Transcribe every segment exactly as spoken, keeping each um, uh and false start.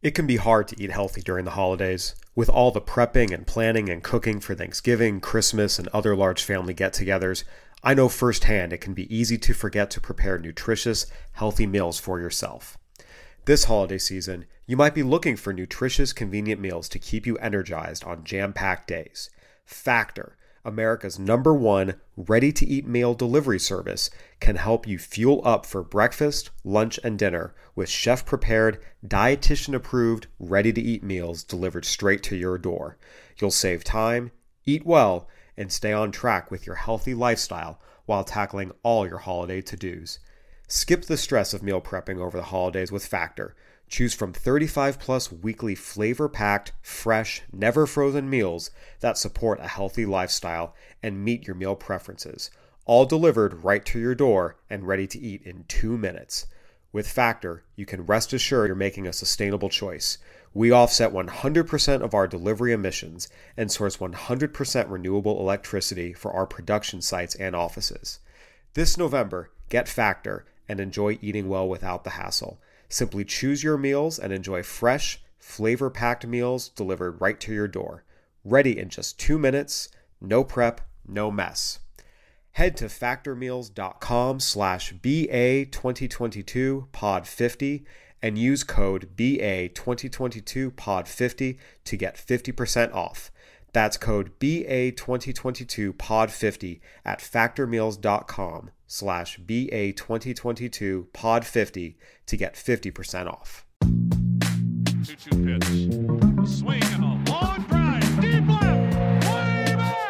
It can be hard to eat healthy during the holidays. With all the prepping and planning and cooking for Thanksgiving, Christmas, and other large family get-togethers, I know firsthand it can be easy to forget to prepare nutritious, healthy meals for yourself. This holiday season, you might be looking for nutritious, convenient meals to keep you energized on jam-packed days. Factor, America's number one ready-to-eat meal delivery service, can help you fuel up for breakfast, lunch, and dinner with chef-prepared, dietitian-approved, ready-to-eat meals delivered straight to your door. You'll save time, eat well, and stay on track with your healthy lifestyle while tackling all your holiday to-dos. Skip the stress of meal prepping over the holidays with Factor. Choose from thirty-five plus weekly flavor-packed, fresh, never-frozen meals that support a healthy lifestyle and meet your meal preferences, all delivered right to your door and ready to eat in two minutes. With Factor, you can rest assured you're making a sustainable choice. We offset one hundred percent of our delivery emissions and source one hundred percent renewable electricity for our production sites and offices. This November, get Factor and enjoy eating well without the hassle. Simply choose your meals and enjoy fresh, flavor-packed meals delivered right to your door. Ready in just two minutes, no prep, no mess. Head to factormeals.com slash BA2022 pod 50 and use code B A twenty twenty-two pod fifty to get fifty percent off. That's code B A twenty twenty-two pod fifty at factormeals.com slash B A twenty twenty-two pod 50 to get fifty percent off. two two pitch. Swing and a long drive. Deep left. Way back.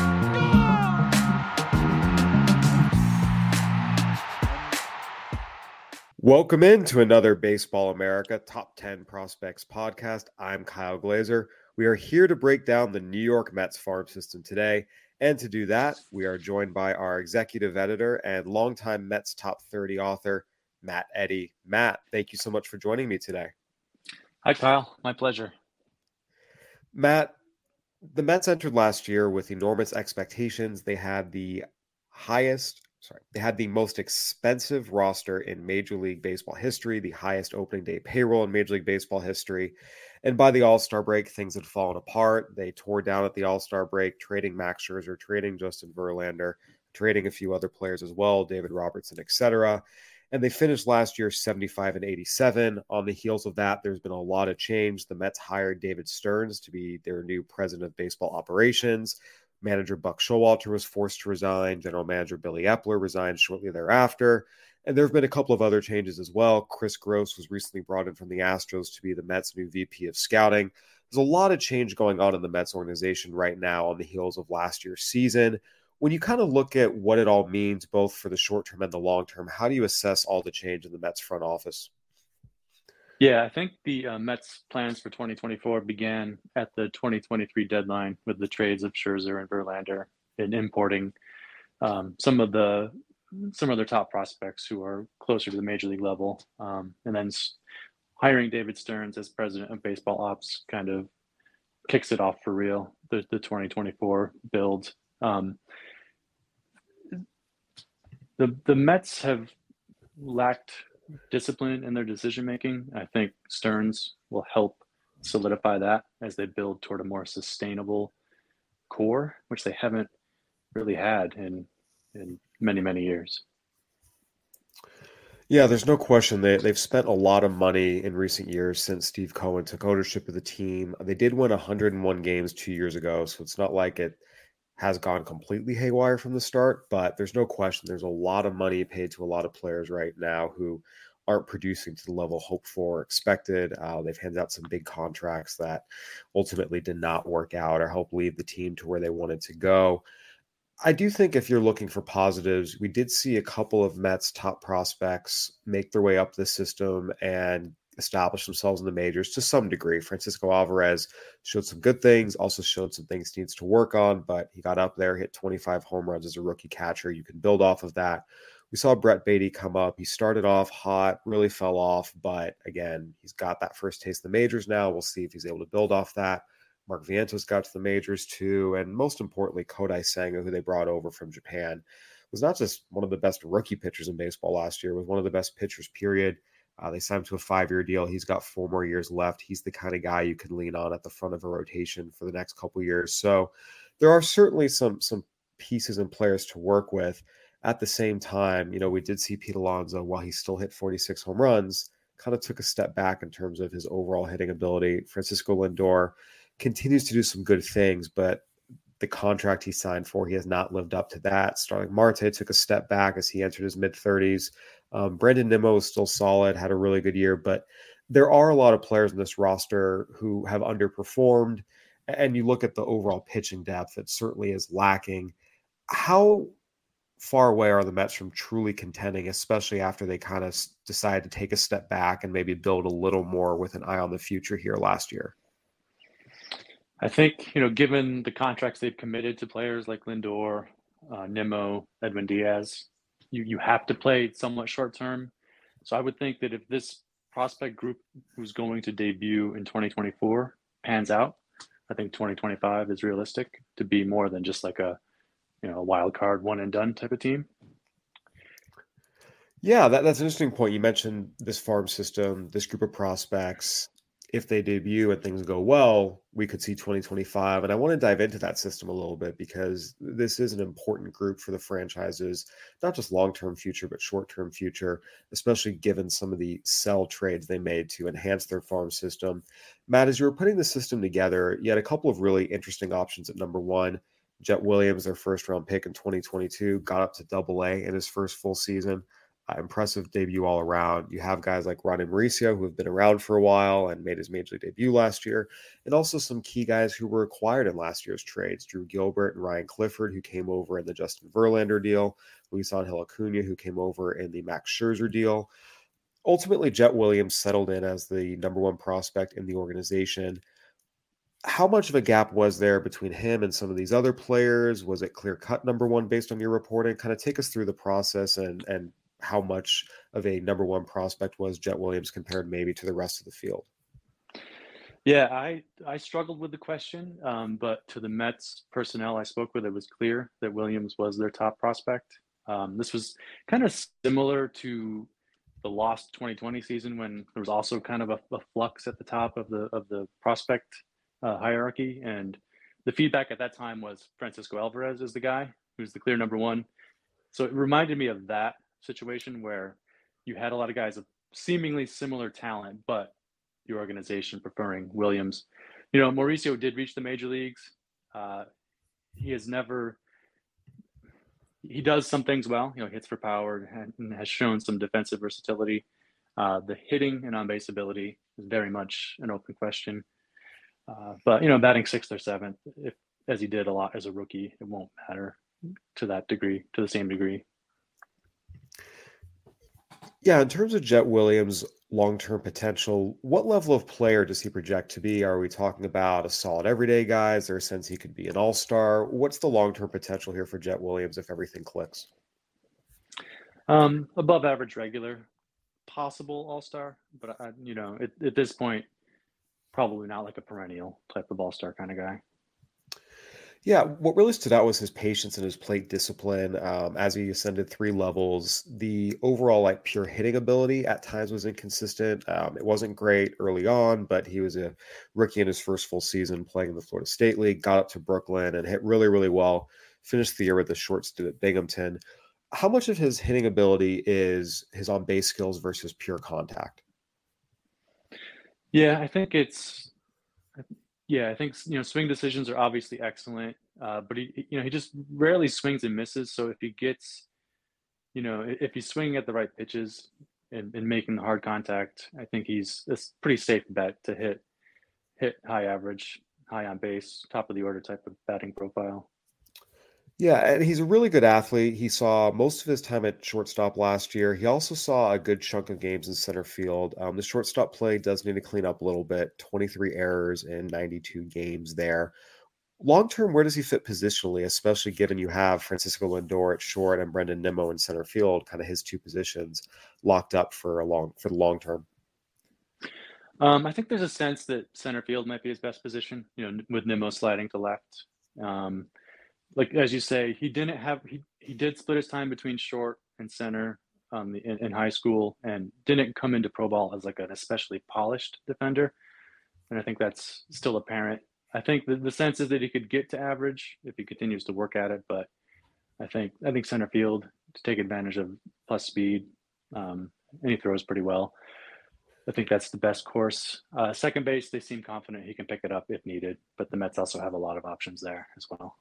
Welcome into another Baseball America Top ten Prospects podcast. I'm Kyle Glazer. We are here to break down the New York Mets farm system today. And to do that, we are joined by our executive editor and longtime Mets Top thirty author, Matt Eddy. Matt, thank you so much for joining me today. Hi, Kyle. My pleasure. Matt, the Mets entered last year with enormous expectations. They had the highest, sorry, they had the most expensive roster in Major League Baseball history, the highest opening day payroll in Major League Baseball history. And by the All-Star break, things had fallen apart. They tore down at the All-Star break, trading Max Scherzer, trading Justin Verlander, trading a few other players as well, David Robertson, et cetera. And they finished last year seventy-five and eighty-seven. On the heels of that, there's been a lot of change. The Mets hired David Stearns to be their new president of baseball operations. Manager Buck Showalter was forced to resign. General manager Billy Epler resigned shortly thereafter. And there have been a couple of other changes as well. Chris Gross was recently brought in from the Astros to be the Mets' new V P of scouting. There's a lot of change going on in the Mets organization right now on the heels of last year's season. When you kind of look at what it all means, both for the short term and the long term, how do you assess all the change in the Mets front office? Yeah, I think the uh, Mets plans for twenty twenty-four began at the twenty twenty-three deadline with the trades of Scherzer and Verlander and importing um, some of the some of their top prospects who are closer to the major league level. Um, and then hiring David Stearns as president of baseball ops kind of kicks it off for real, the, the twenty twenty-four build. Um, the, the Mets have lacked discipline in their decision-making. I think Stearns will help solidify that as they build toward a more sustainable core, which they haven't really had in in many, many years. Yeah, there's no question. They, they've spent a lot of money in recent years since Steve Cohen took ownership of the team. They did win one hundred one games two years ago, so it's not like it has gone completely haywire from the start, but there's no question there's a lot of money paid to a lot of players right now who aren't producing to the level hoped for or expected. Uh, they've handed out some big contracts that ultimately did not work out or help lead the team to where they wanted to go. I do think if you're looking for positives, we did see a couple of Mets top prospects make their way up the system and establish themselves in the majors to some degree. Francisco Alvarez showed some good things, also showed some things he needs to work on, but he got up there, hit twenty-five home runs as a rookie catcher. You can build off of that. We saw Brett Baty come up. He started off hot, really fell off, but again, he's got that first taste of the majors now. We'll see if he's able to build off that. Mark Vientos got to the majors too. And most importantly, Kodai Senga, who they brought over from Japan, was not just one of the best rookie pitchers in baseball last year, was one of the best pitchers, period. Uh, they signed him to a five-year deal. He's got four more years left. He's the kind of guy you can lean on at the front of a rotation for the next couple of years. So there are certainly some some pieces and players to work with. At the same time, you know, we did see Pete Alonso, while he still hit forty-six home runs, kind of took a step back in terms of his overall hitting ability. Francisco Lindor continues to do some good things, but the contract he signed for, he has not lived up to that. Starling Marte took a step back as he entered his mid-thirties. Um, Brandon Nimmo is still solid, had a really good year, but there are a lot of players in this roster who have underperformed, and you look at the overall pitching depth, it certainly is lacking. How far away are the Mets from truly contending, especially after they kind of decided to take a step back and maybe build a little more with an eye on the future here last year? I think, you know, given the contracts they've committed to players like Lindor, uh, Nimmo, Edwin Diaz, you, you have to play somewhat short term. So I would think that if this prospect group who's going to debut in twenty twenty-four pans out, I think twenty twenty-five is realistic to be more than just like a, you know, a wild card one and done type of team. Yeah, that, that's an interesting point. You mentioned this farm system, this group of prospects. If they debut and things go well, we could see twenty twenty-five. And I want to dive into that system a little bit because this is an important group for the franchises, not just long-term future, but short-term future, especially given some of the sell trades they made to enhance their farm system. Matt, as you were putting the system together, you had a couple of really interesting options at number one. Jet Williams, their first-round pick in twenty twenty-two, got up to double A in his first full season. Uh, impressive debut all around. You have guys like Ronnie Mauricio, who have been around for a while and made his major league debut last year, and also some key guys who were acquired in last year's trades, Drew Gilbert and Ryan Clifford, who came over in the Justin Verlander deal, Luis Angel Acuna, who came over in the Max Scherzer deal. Ultimately, Jet Williams settled in as the number one prospect in the organization. How much of a gap was there between him and some of these other players? Was it clear-cut number one based on your reporting? Kind of take us through the process and and how much of a number one prospect was Jet Williams compared maybe to the rest of the field? Yeah, I, I struggled with the question, um, but to the Mets personnel I spoke with, it was clear that Williams was their top prospect. Um, this was kind of similar to the lost twenty twenty season when there was also kind of a, a flux at the top of the of the prospect uh, hierarchy. And the feedback at that time was Francisco Alvarez is the guy who's the clear number one. So it reminded me of that situation where you had a lot of guys of seemingly similar talent, but the organization preferring Williams. You know, Mauricio did reach the major leagues. Uh, he has never, he does some things well, you know, hits for power and has shown some defensive versatility. Uh, the hitting and on-base ability is very much an open question. Uh, but, you know, batting sixth or seventh, if, as he did a lot as a rookie, it won't matter to that degree, to the same degree. Yeah, in terms of Jet Williams' long-term potential, what level of player does he project to be? Are we talking about a solid everyday guy? Is there a sense he could be an all-star? What's the long-term potential here for Jet Williams if everything clicks? Um, above average regular, possible all-star, but I, you know, at, at this point, probably not like a perennial type of all-star kind of guy. Yeah, what really stood out was his patience and his plate discipline um, as he ascended three levels. The overall, like, pure hitting ability at times was inconsistent. Um, it wasn't great early on, but he was a rookie in his first full season playing in the Florida State League, got up to Brooklyn and hit really, really well, finished the year with a short stint at Binghamton. How much of his hitting ability is his on-base skills versus pure contact? Yeah, I think it's Yeah, I think, you know, swing decisions are obviously excellent, uh, but he, you know, he just rarely swings and misses. So if he gets, you know, if he's swinging at the right pitches and, and making the hard contact, I think he's a pretty safe bet to hit hit high average, high on base, top of the order type of batting profile. Yeah, and he's a really good athlete. He saw most of his time at shortstop last year. He also saw a good chunk of games in center field. Um, the shortstop play does need to clean up a little bit. twenty-three errors in ninety-two games there. Long term, where does he fit positionally, especially given you have Francisco Lindor at short and Brendan Nimmo in center field, kind of his two positions locked up for a long for the long term? Um, I think there's a sense that center field might be his best position, you know, with Nimmo sliding to left. Um, like as you say, he didn't have he he did split his time between short and center um, in, in high school and didn't come into pro ball as like an especially polished defender. And I think that's still apparent. I think the, the sense is that he could get to average if he continues to work at it, but I think I think center field to take advantage of plus speed, um, and he throws pretty well. I think that's the best course. Uh, second base, they seem confident he can pick it up if needed, but the Mets also have a lot of options there as well.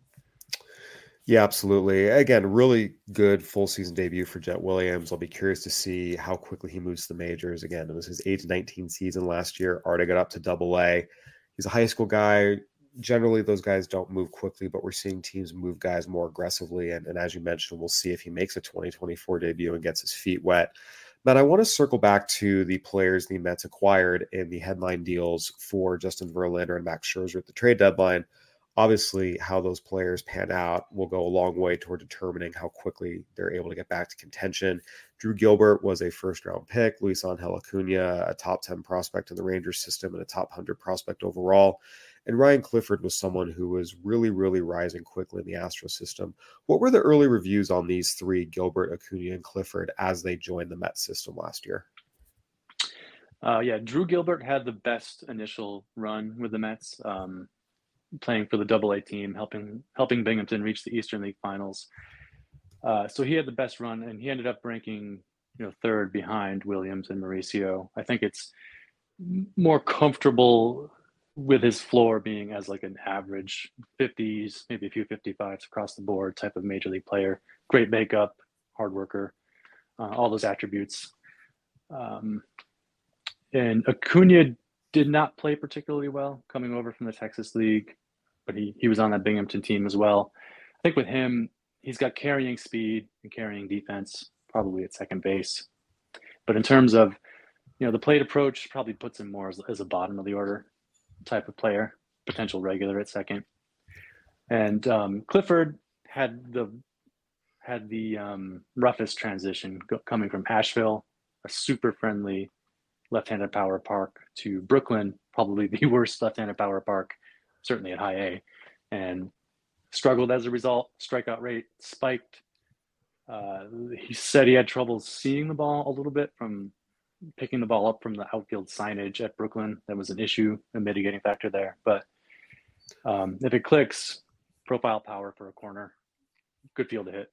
Yeah, absolutely. Again, really good full season debut for Jet Williams. I'll be curious to see how quickly he moves to the majors. Again, it was his age nineteen season last year. Already got up to double A. He's a high school guy. Generally, those guys don't move quickly, but we're seeing teams move guys more aggressively. And, and as you mentioned, we'll see if he makes a twenty twenty-four debut and gets his feet wet. Matt, I want to circle back to the players the Mets acquired in the headline deals for Justin Verlander and Max Scherzer at the trade deadline. Obviously, how those players pan out will go a long way toward determining how quickly they're able to get back to contention. Drew Gilbert was a first-round pick. Luis Angel Acuna, a top ten prospect in the Rangers system and a top one hundred prospect overall. And Ryan Clifford was someone who was really, really rising quickly in the Astro system. What were the early reviews on these three, Gilbert, Acuna, and Clifford, as they joined the Mets system last year? Uh, yeah, Drew Gilbert had the best initial run with the Mets, um, playing for the Double A team, helping helping Binghamton reach the Eastern League Finals. Uh, so he had the best run, and he ended up ranking, you know, third behind Williams and Mauricio. I think it's more comfortable with his floor being as like an average fifties, maybe a few fifty-fives across the board type of major league player. Great makeup, hard worker, uh, all those attributes. Um, and Acuna did not play particularly well coming over from the Texas League, but he, he was on that Binghamton team as well. I think with him, he's got carrying speed and carrying defense, probably at second base. But in terms of, you know, the plate approach probably puts him more as, as a bottom of the order type of player, potential regular at second. And um, Clifford had the had the um, roughest transition go, coming from Asheville, a super friendly left-handed power park, to Brooklyn, probably the worst left-handed power park, certainly at high A, and struggled as a result. Strikeout rate spiked. Uh, he said he had trouble seeing the ball a little bit from picking the ball up from the outfield signage at Brooklyn. That was an issue, a mitigating factor there. But um, if it clicks, profile power for a corner, good field to hit.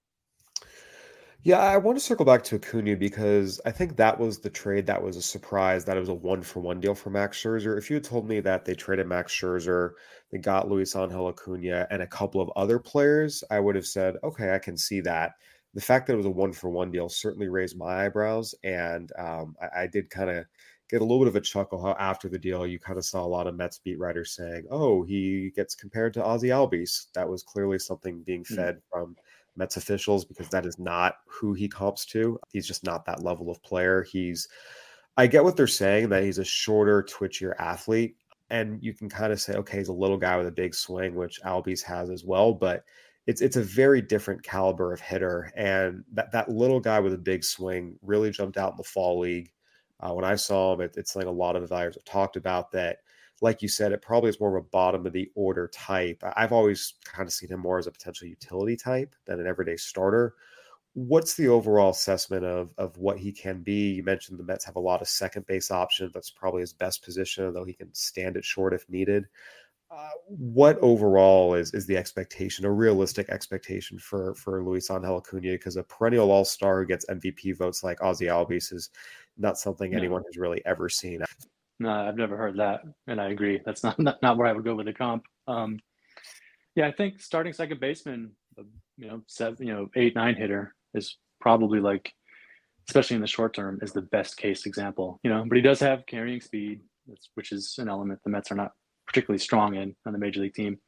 Yeah, I want to circle back to Acuna because I think that was the trade that was a surprise, that it was a one-for-one deal for Max Scherzer. If you had told me that they traded Max Scherzer, they got Luis Angel Acuna and a couple of other players, I would have said, okay, I can see that. The fact that it was a one-for-one deal certainly raised my eyebrows, and um, I, I did kind of get a little bit of a chuckle how after the deal you kind of saw a lot of Mets beat writers saying, oh, he gets compared to Ozzie Albies. That was clearly something being fed mm-hmm. from Mets officials, because that is not who he comps to. He's just not that level of player. He's, I get what they're saying, that he's a shorter, twitchier athlete. And you can kind of say, okay, he's a little guy with a big swing, which Albies has as well, but it's it's a very different caliber of hitter. And that, that little guy with a big swing really jumped out in the fall league. Uh, when I saw him, it, it's like a lot of evaluators have talked about that. Like you said, it probably is more of a bottom of the order type. I've always kind of seen him more as a potential utility type than an everyday starter. What's the overall assessment of, of what he can be? You mentioned the Mets have a lot of second base options. That's probably his best position, though he can stand it short if needed. Uh, what overall is, is the expectation, a realistic expectation for, for Luis Angel Acuna? Because a perennial all-star who gets M V P votes like Ozzie Albies is not something no. anyone has really ever seen. No, I've never heard that, and I agree. That's not not, not where I would go with the comp. Um, yeah, I think starting second baseman, you know, seven, you know, eight, nine hitter is probably like, especially in the short term, is the best case example. You know, but he does have carrying speed, which is an element the Mets are not particularly strong in on the major league team.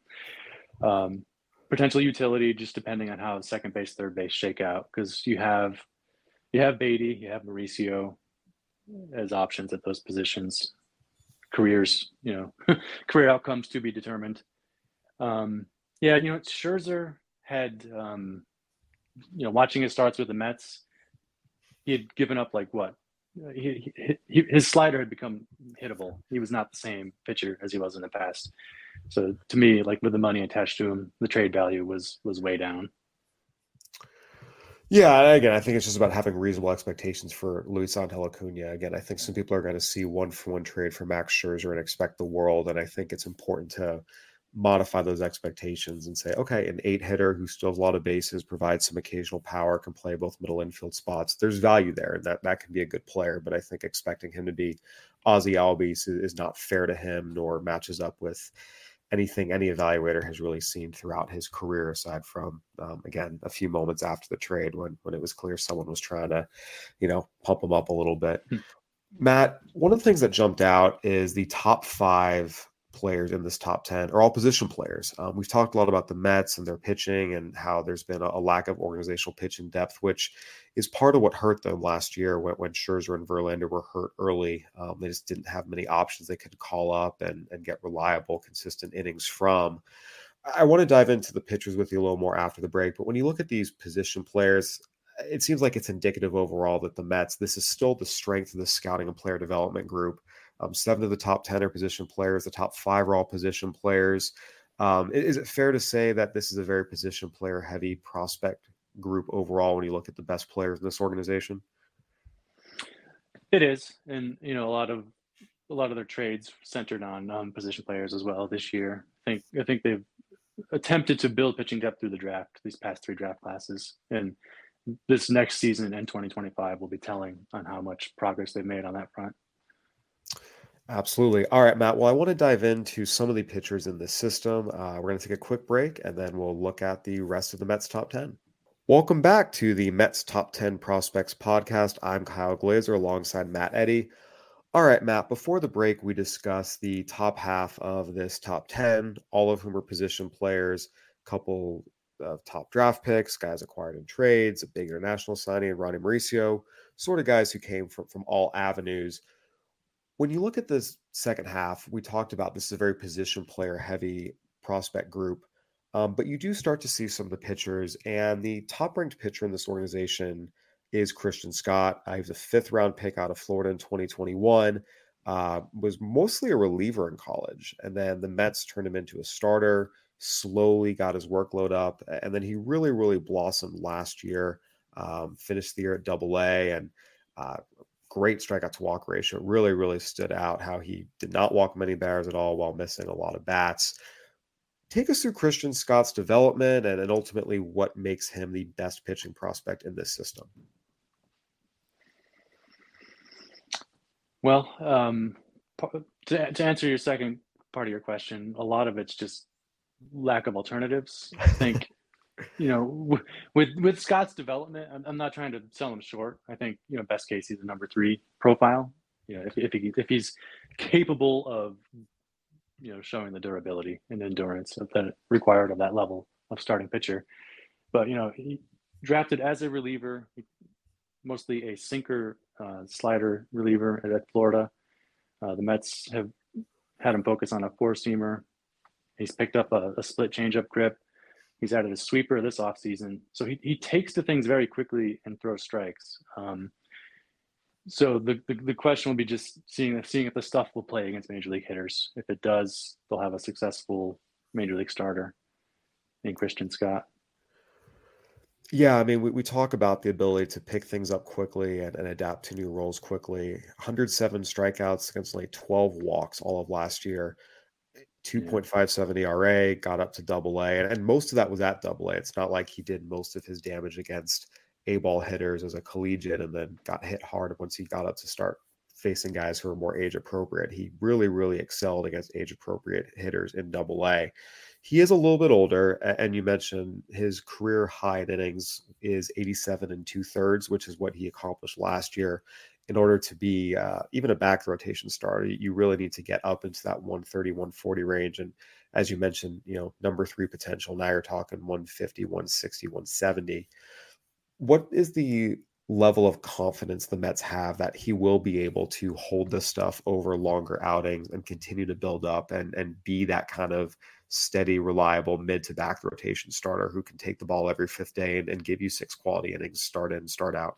Um, potential utility, just depending on how second base, third base shake out, because you have you have Beatty, you have Mauricio as options at those positions. Careers, you know, career outcomes to be determined. Um, yeah, you know, Scherzer had, um, you know, watching his starts with the Mets, he had given up like what? He, he, he, his slider had become hittable. He was not the same pitcher as he was in the past. So to me, like with the money attached to him, the trade value was was way down. Yeah, again, I think it's just about having reasonable expectations for Luis Angel Acuna. Again, I think some people are going to see one for one trade for Max Scherzer and expect the world, and I think it's important to modify those expectations and say, okay, an eight hitter who still has a lot of bases, provides some occasional power, can play both middle infield spots. There's value there, and that that can be a good player. But I think expecting him to be Ozzy Albies is, is not fair to him, nor matches up with anything any evaluator has really seen throughout his career, aside from um, again a few moments after the trade when when it was clear someone was trying to, you know, pump him up a little bit. Hmm. Matt, one of the things that jumped out is the top five players in this top ten are all position players. Um, we've talked a lot about the Mets and their pitching and how there's been a, a lack of organizational pitching depth, which is part of what hurt them last year when, when Scherzer and Verlander were hurt early. Um, they just didn't have many options they could call up and, and get reliable, consistent innings from. I want to dive into the pitchers with you a little more after the break, but when you look at these position players, it seems like it's indicative overall that the Mets, this is still the strength of the scouting and player development group. Um, seven of the top ten are position players. The top five are all position players. Um, is it fair to say that this is a very position player heavy prospect group overall when you look at the best players in this organization? It is, and you know, a lot of a lot of their trades centered on um, position players as well this year. I think I think they've attempted to build pitching depth through the draft, these past three draft classes, and this next season and twenty twenty-five will be telling on how much progress they've made on that front. Absolutely. All right, Matt. Well, I want to dive into some of the pitchers in this system. Uh, we're going to take a quick break, and then we'll look at the rest of the Mets top ten. Welcome back to the Mets Top ten Prospects podcast. I'm Kyle Glazer alongside Matt Eddy. All right, Matt, before the break, we discussed the top half of this top ten, all of whom are position players, a couple of top draft picks, guys acquired in trades, a big international signing, and Ronnie Mauricio, sort of guys who came from, from all avenues. When you look at this second half, we talked about this is a very position player heavy prospect group, um, but you do start to see some of the pitchers, and the top ranked pitcher in this organization is Christian Scott. Uh, he was a fifth round pick out of Florida in twenty twenty-one, uh, was mostly a reliever in college, and then the Mets turned him into a starter, slowly got his workload up, and then he really, really blossomed last year, um, finished the year at double A, and uh, great strikeout to walk ratio. It really, really stood out how he did not walk many batters at all while missing a lot of bats. Take us through Christian Scott's development and, and ultimately what makes him the best pitching prospect in this system. Well, um, to, to answer your second part of your question, a lot of it's just lack of alternatives. I think, you know, with with Scott's development, I'm, I'm not trying to sell him short. I think, you know, best case he's a number three profile. You know, if if he if he's capable of, you know, showing the durability and endurance that required of that level of starting pitcher. But you know, he drafted as a reliever, mostly a sinker uh, slider reliever at Florida. Uh, the Mets have had him focus on a four-seamer. He's picked up a, a split changeup grip. He's added a sweeper this offseason. So he, he takes to things very quickly and throws strikes. Um, so the, the the question will be just seeing, seeing if the stuff will play against major league hitters. If it does, they'll have a successful major league starter in Christian Scott. Yeah, I mean, we, we talk about the ability to pick things up quickly and, and adapt to new roles quickly. one hundred seven strikeouts against only twelve walks all of last year. two point five seven E R A, got up to double A, and, and most of that was at double A. It's not like he did most of his damage against A-ball hitters as a collegiate and then got hit hard once he got up to start facing guys who are more age appropriate. He really, really excelled against age appropriate hitters in double A. He is a little bit older, and you mentioned his career high in innings is eighty-seven and two thirds, which is what he accomplished last year. In order to be uh, even a back rotation starter, you really need to get up into that one thirty, one forty range. And as you mentioned, you know, number three potential. Now you're talking one fifty, one sixty, one seventy. What is the level of confidence the Mets have that he will be able to hold this stuff over longer outings and continue to build up and, and be that kind of steady, reliable mid to back rotation starter who can take the ball every fifth day and, and give you six quality innings, start in, start out?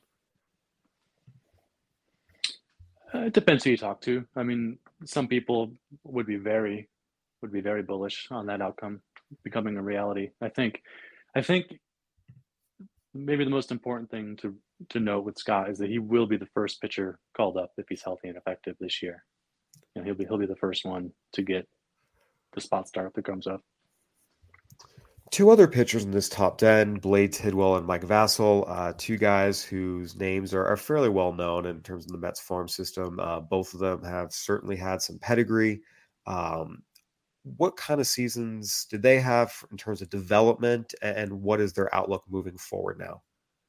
Uh, it depends who you talk to. I mean, some people would be very, would be very bullish on that outcome becoming a reality. I think, I think maybe the most important thing to to note with Scott is that he will be the first pitcher called up if he's healthy and effective this year. You know, he'll be he'll be the first one to get the spot start if it comes up. Two other pitchers in this top ten, Blade Tidwell and Mike Vasil, uh, two guys whose names are, are fairly well known in terms of the Mets farm system. Uh, both of them have certainly had some pedigree. Um, what kind of seasons did they have in terms of development, and what is their outlook moving forward now?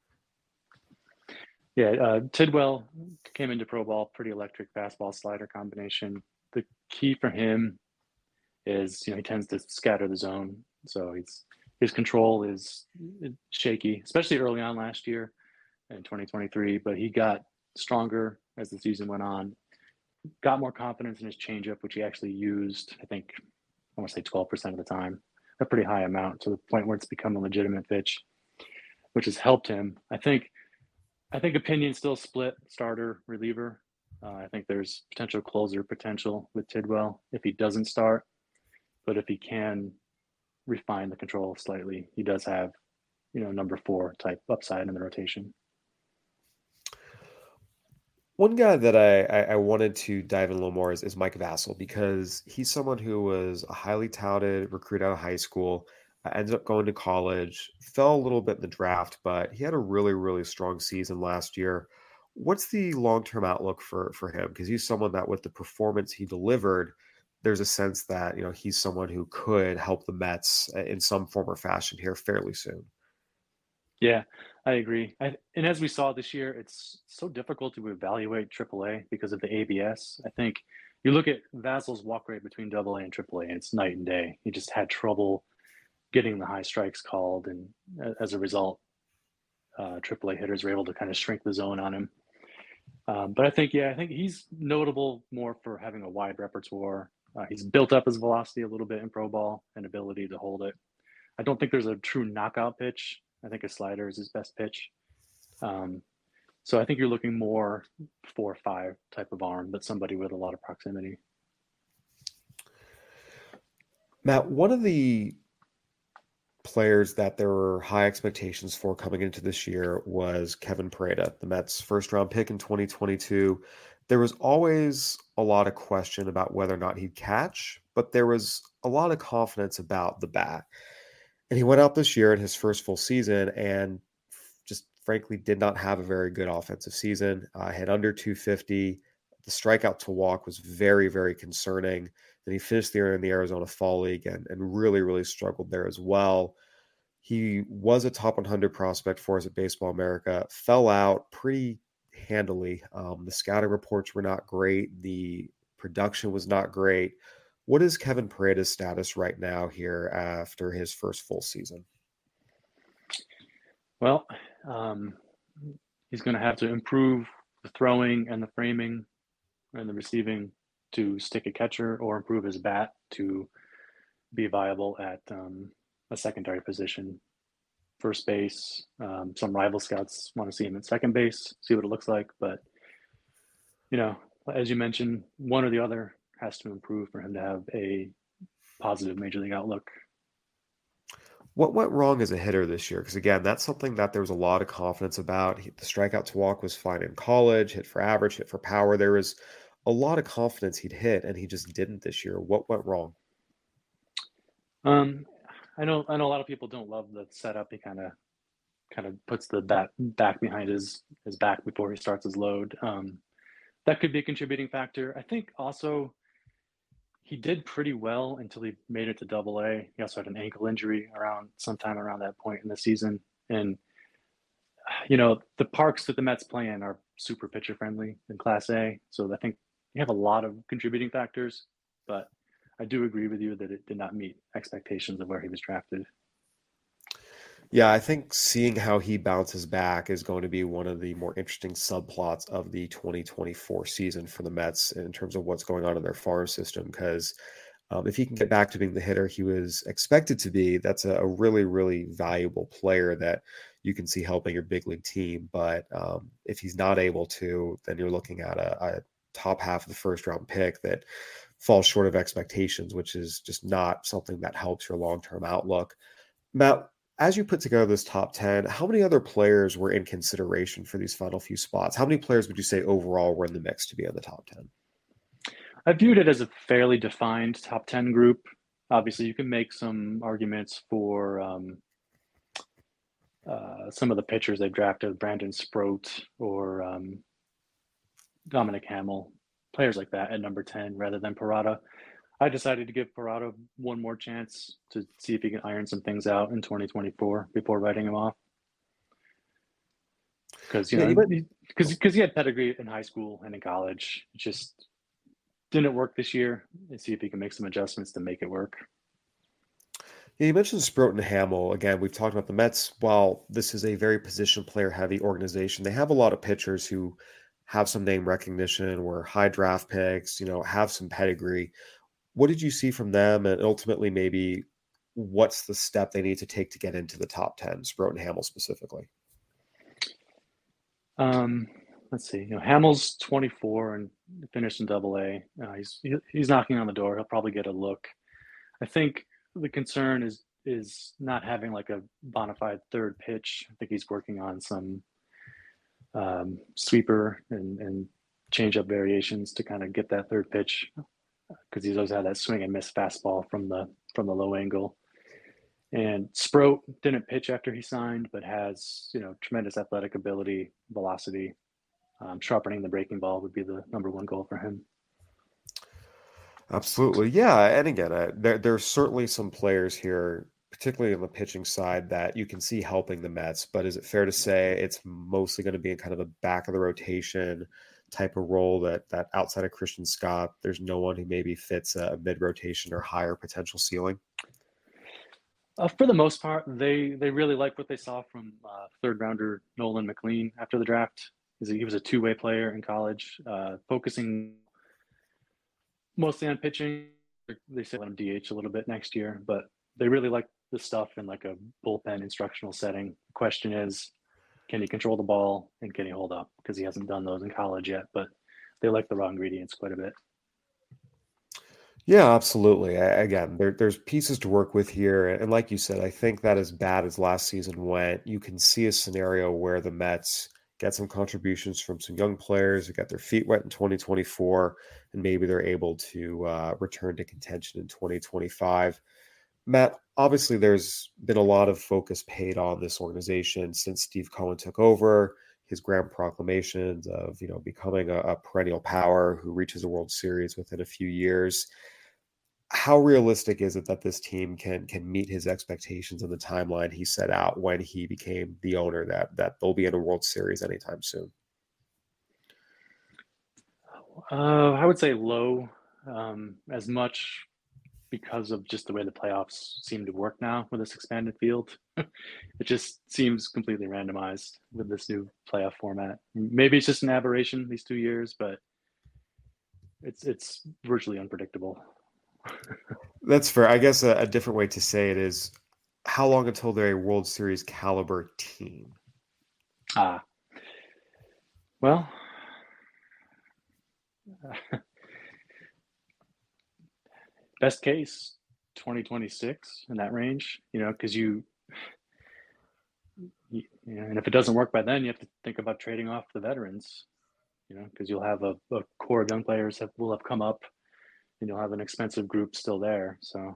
Yeah, uh, Tidwell came into pro ball, pretty electric fastball slider combination. The key for him is, you know, he tends to scatter the zone. So he's, his control is shaky, especially early on last year in twenty twenty-three, but he got stronger as the season went on, got more confidence in his changeup, which he actually used, I think, I want to say twelve percent of the time, a pretty high amount, to the point where it's become a legitimate pitch, which has helped him. I think I think opinion still split, starter, reliever. Uh, I think there's potential closer potential with Tidwell if he doesn't start, but if he can refine the control slightly, he does have, you know, number four type upside in the rotation. One guy that I, I, I wanted to dive in a little more is, is Mike Vasil, because he's someone who was a highly touted recruit out of high school, uh, ended up going to college, fell a little bit in the draft, but he had a really, really strong season last year. What's the long-term outlook for, for him? Because he's someone that with the performance he delivered, there's a sense that, you know, he's someone who could help the Mets in some form or fashion here fairly soon. Yeah, I agree. I, and as we saw this year, it's so difficult to evaluate triple A because of the A B S. I think you look at Vasil's walk rate between double A and triple A, and it's night and day. He just had trouble getting the high strikes called, and as a result, uh, triple A hitters were able to kind of shrink the zone on him. Um, but I think, yeah, I think he's notable more for having a wide repertoire. Uh, he's built up his velocity a little bit in pro ball and ability to hold it. I don't think there's a true knockout pitch. I think a slider is his best pitch. Um, so I think you're looking more four or five type of arm, but somebody with a lot of proximity. Matt, one of the players that there were high expectations for coming into this year was Kevin Pareda, the Mets' first round pick in twenty twenty-two. There was always a lot of question about whether or not he'd catch, but there was a lot of confidence about the bat. And he went out this year in his first full season and just frankly did not have a very good offensive season. Uh, hit under two fifty. The strikeout to walk was very, very concerning. Then he finished the year in the Arizona Fall League and, and really, really struggled there as well. He was a top one hundred prospect for us at Baseball America, fell out pretty handily. Um, the scouting reports were not great. The production was not great. What is Kevin Pareda's status right now here after his first full season? Well, um, he's going to have to improve the throwing and the framing and the receiving to stick a catcher, or improve his bat to be viable at um, a secondary position. First base, um, some rival scouts want to see him at second base, see what it looks like. But, you know, as you mentioned, one or the other has to improve for him to have a positive major league outlook. What went wrong as a hitter this year? Because, again, that's something that there was a lot of confidence about. He, the strikeout to walk was fine in college, hit for average, hit for power. There was a lot of confidence he'd hit, and he just didn't this year. What went wrong? Um, I know I know a lot of people don't love the setup. He kind of kind of puts the bat back behind his, his back before he starts his load. Um, that could be a contributing factor. I think also he did pretty well until he made it to double A. He also had an ankle injury around sometime around that point in the season. And, you know, the parks that the Mets play in are super pitcher friendly in Class A. So I think you have a lot of contributing factors, but I do agree with you that it did not meet expectations of where he was drafted. Yeah, I think seeing how he bounces back is going to be one of the more interesting subplots of the twenty twenty-four season for the Mets in terms of what's going on in their farm system. Because um, if he can get back to being the hitter he was expected to be, that's a, a really, really valuable player that you can see helping your big league team. But um, if he's not able to, then you're looking at a, a top half of the first round pick that falls short of expectations, which is just not something that helps your long-term outlook. Matt, As you put together this top ten, how many other players were in consideration for these final few spots? How many players would you say overall were in the mix to be in the top ten? I viewed it as a fairly defined top ten group. Obviously, you can make some arguments for um, uh, some of the pitchers they've drafted, Brandon Sproat or um, Dominic Hamill, players like that at number ten rather than Parada. I decided to give Parada one more chance to see if he can iron some things out in twenty twenty-four before writing him off. Because you Yeah, know, you because because he had pedigree in high school and in college, it just didn't work this year. Let's see if he can make some adjustments to make it work. Yeah, you mentioned Sproat and Hamill. Again, we've talked about the Mets. While this is a very position player heavy organization, they have a lot of pitchers who have some name recognition, were high draft picks, you know, have some pedigree. What did you see from them? And ultimately, maybe what's the step they need to take to get into the top ten, Sproat and Hamill specifically? Um, let's see. You know, Hamill's twenty-four and finished in Double A. Uh, he's he's knocking on the door. He'll probably get a look. I think the concern is is not having like a bona fide third pitch. I think he's working on some um, sweeper and and change up variations to kind of get that third pitch because he's always had that swing and miss fastball from the from the low angle. And Sproat didn't pitch after he signed, but has, you know, tremendous athletic ability, velocity. Um, sharpening the breaking ball would be the number one goal for him. Absolutely. Yeah. And again, uh, there, there's certainly some players here, particularly on the pitching side, that you can see helping the Mets. But is it fair to say it's mostly going to be in kind of a back of the rotation type of role that that outside of Christian Scott, there's no one who maybe fits a mid rotation or higher potential ceiling? Uh, for the most part, they they really like what they saw from uh, third rounder Nolan McLean after the draft. He was a two way player in college, uh, focusing mostly on pitching. They say let him D H a little bit next year, but they really like the stuff in like a bullpen instructional setting. The question is, can he control the ball and can he hold up? Because he hasn't done those in college yet, but they like the raw ingredients quite a bit. Yeah, absolutely. I, again, there, there's pieces to work with here. And like you said, I think that as bad as last season went, you can see a scenario where the Mets get some contributions from some young players who got their feet wet in twenty twenty-four, and maybe they're able to uh, return to contention in twenty twenty-five. Matt, obviously there's been a lot of focus paid on this organization since Steve Cohen took over, his grand proclamations of, you know, becoming a, a perennial power who reaches a World Series within a few years. How realistic is it that this team can can meet his expectations in the timeline he set out when he became the owner, that that they'll be in a World Series anytime soon? Uh, I would say low, um, as much because of just the way the playoffs seem to work now with this expanded field. It just seems completely randomized with this new playoff format. Maybe it's just an aberration these two years, but it's it's virtually unpredictable. That's fair. I guess a, a different way to say it is, how long until they're a World Series caliber team? Ah, well, best case, twenty twenty-six in that range, you know, because you, you, you know, and if it doesn't work by then, you have to think about trading off the veterans, you know, because you'll have a, a core of young players that will have come up and you'll have an expensive group still there. So,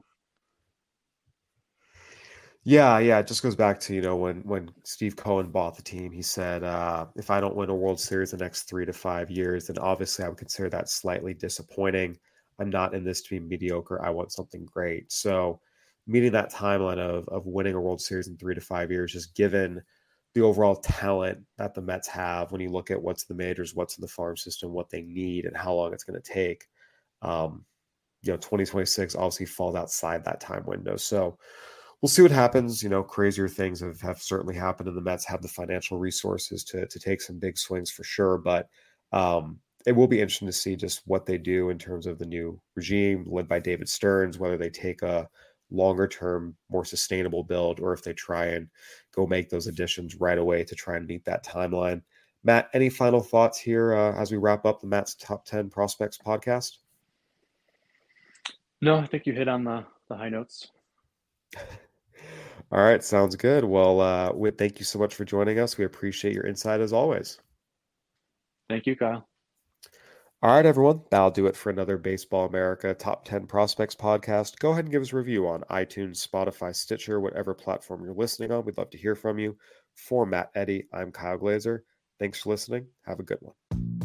Yeah, yeah. It just goes back to, you know, when when Steve Cohen bought the team, he said, uh, if I don't win a World Series the next three to five years, then obviously I would consider that slightly disappointing. I'm not in this to be mediocre. I want something great. So meeting that timeline of of winning a World Series in three to five years, just given the overall talent that the Mets have, when you look at what's in the majors, what's in the farm system, what they need, and how long it's going to take, um, you know, twenty twenty-six obviously falls outside that time window. So we'll see what happens. You know, crazier things have, have certainly happened, and the Mets have the financial resources to to take some big swings for sure. But um, it will be interesting to see just what they do in terms of the new regime led by David Stearns, whether they take a longer term, more sustainable build, or if they try and go make those additions right away to try and meet that timeline. Matt, any final thoughts here uh, as we wrap up the Matt's Top ten Prospects podcast? no, I think you hit on the, the high notes. All right, sounds good. Well, uh, Whit, thank you so much for joining us. We appreciate your insight as always. Thank you, Kyle. All right, everyone. That'll do it for another Baseball America Top ten Prospects podcast. Go ahead and give us a review on iTunes, Spotify, Stitcher, whatever platform you're listening on. We'd love to hear from you. For Matt Eddy, I'm Kyle Glazer. Thanks for listening. Have a good one.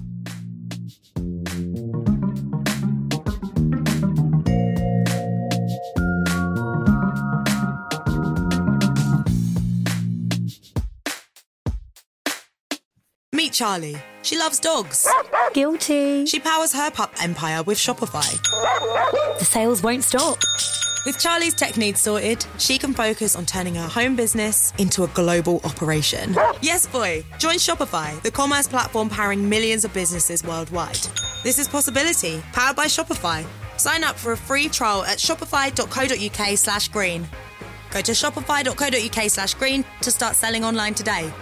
Meet Charlie. She loves dogs. Guilty. She powers her pup empire with Shopify. The sales won't stop. With Charlie's tech needs sorted, she can focus on turning her home business into a global operation. Yes, boy. Join Shopify, the commerce platform powering millions of businesses worldwide. This is Possibility, powered by Shopify. Sign up for a free trial at shopify.co.uk slash green. Go to shopify.co.uk slash green to start selling online today.